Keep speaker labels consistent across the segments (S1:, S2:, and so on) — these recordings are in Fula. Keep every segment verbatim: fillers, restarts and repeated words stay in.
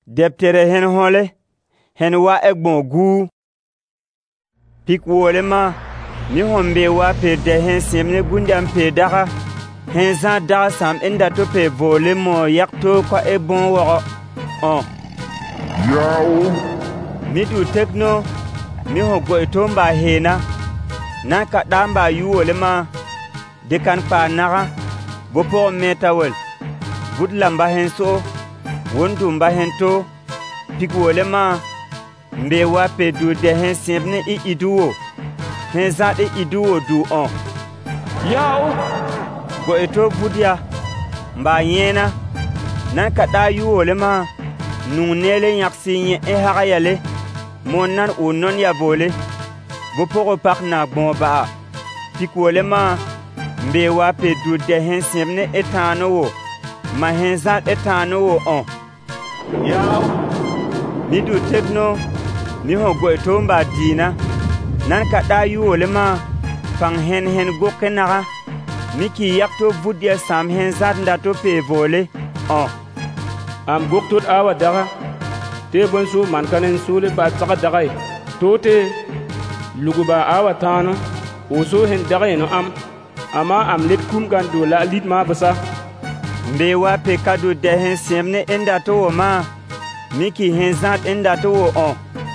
S1: Deptere hen hole hen wa egbon gu pik wole ma mi hombe wa pe de hen semne gundam pe daga hen za daga sam enda to pe vole mo yakto ko e bon wo on
S2: yawo
S1: mi du tekno mi ho go etomba hena na ka damba yu wole ma de kan pa naga bo po metawel bud lamba hen so wondu mba hen to pik wole ma mbe wa pe du de hen semne i iduwo hen za de iduwo du on
S3: yawo
S1: go eto budia mba yena nan ka da yu wole ma nu nele yaksi ye e haga yale mon nan o non ya vole bo poko pak na gbon ba pik wole ma mbe wa pe du de hen semne etano wo ma hen za etano wo on
S3: yawo
S1: mi du tekno mi ho go eto mba dina nan ka da yu wole ma fang hen hen go kenaga miki yakto budia sam hen zat ndato pe vole on
S3: am goktot awa daga te bon su man kanen sule ba tsaka daga tote luguba awa tano o so hen daga no am ama am let kum gan do la lit ma basa
S1: mbe wa pe kadu de hen semne enda to wo ma miki hen zat enda to wo on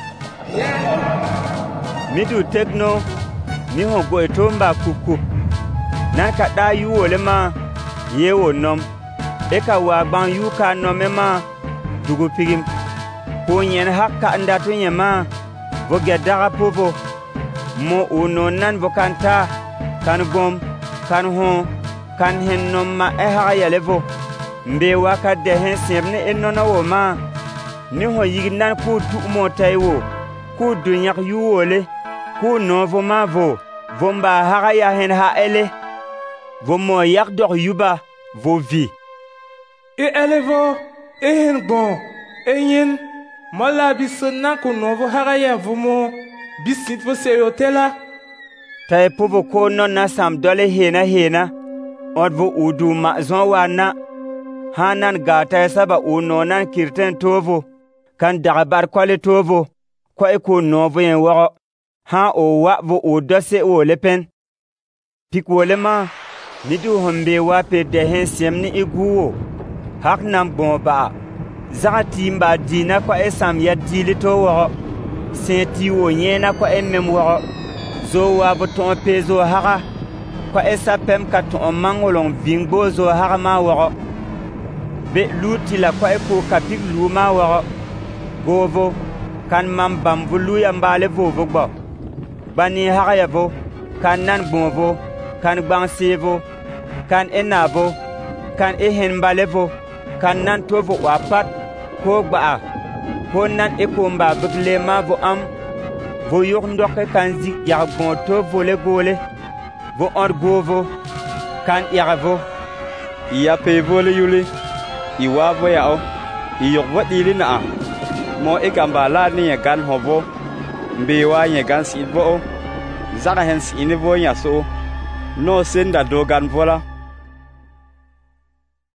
S1: mi du tekno mi ho go etomba kuku nan ka da yu wole ma ye wo nom e ka wa gban yu ka nome ma dugu pigim ko nyen hakka anda to nyema vo gedaga povo mo uno nan vo kanta kan gom kan ho kan hen nom ma e ha yale vo mbe wa ka de hen semne en nona wo ma ni ho yignan ku du mo taywo ku dunyak yu wole ku novo ma vo vomba ha ya hen ha ele vo mo yak dor yuba vo vi
S4: e elevo e hen bon e yen mala bisna ko novo haraya vomo bisit vo seriotela
S1: tay povo ko non na sam dole hena hena od vo udu ma zon wana hanan gata saba uno nan kirten tovo kan dagabar kwale tovo ko e ko novo yen wo ha o wa vo o dose o lepen pik wole ma ni du hombe wa pe de hen semni iguwo hak nam bon ba zaga timba dina ko e sam ya dili to wo senti wo yena ko e mem wo zo wa bo ton pezo haga ko e sapem ka to mangolong vingbo zo haga ma wo be luti la ko e ko kapik lu ma wo govo kan mam bambu lu ya mbale vovo gbo bani haga ya vo kan nan bonvo kan gbang sevo kan enabo kan e hen mbalevo kan nan tovo wa pat ko gba ko nan e ko mba begle ma vo am vo yok ndoke kan zi ya bon to vole gole vo or govo kan yavo
S5: ya pe vole yule i wa vo ya o i yok wa dili na mo e gamba la ni ya gan hovo mbe wa ya gan si vo zara hen si ni vo ya so no senda do gan vola